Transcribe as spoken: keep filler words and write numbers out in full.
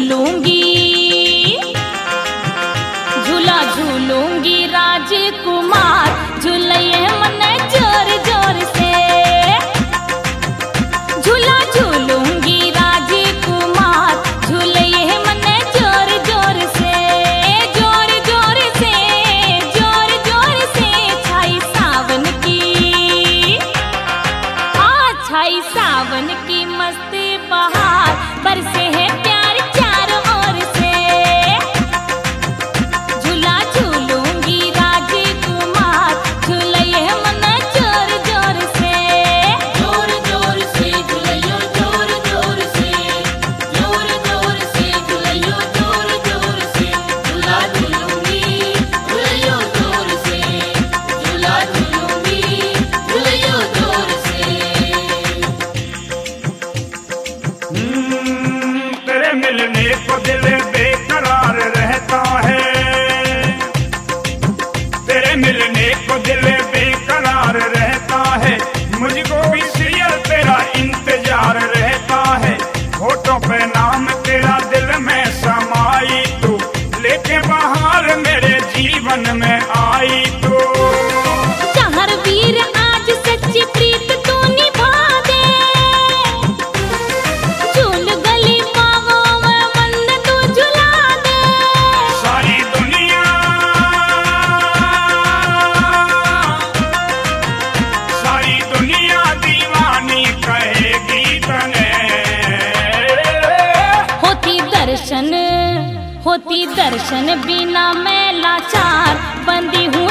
झूलूंगी, झूला झूलूंगी राजकुमार, झूलिए मन जोर जोर से। झूला झूलूंगी राजकुमार, झूलिए मन जोर जोर से, जोर जोर से, जोर जोर से। छाई सावन की, हाँ छाई सावन की मस्त बहार, बरसे है प्यार चारों ओर से। झूला झूलूंगी राजकुमार, झूलिए मन जोर जोर से। जोर जोर से झूलियो जोर जोर से, जोर जोर से झूलियो जोर जोर से। झूला झूलूंगी झूलियो जोर से, झूला झूलूंगी झूलियो जोर से। तेरे मिलने को दिल बेकरार रहता है, तेरे मिलने को दिल बेकरार रहता है। मुझको भी सीरियल तेरा इंतजार रहता है। होठों पे नाम तेरा दिल में समाई तू, लेके बाहर मेरे जीवन में आई तू। चाहर वीर आज सच्ची प्रीत तू निभा दे, झूल गली पावों में बंद तू झुला दे। सारी दुनिया, सारी दुनिया दीवानी कहेगी तने। होती दर्शन, होती दर्शन बिना मैं लाचार, बंदी हूँ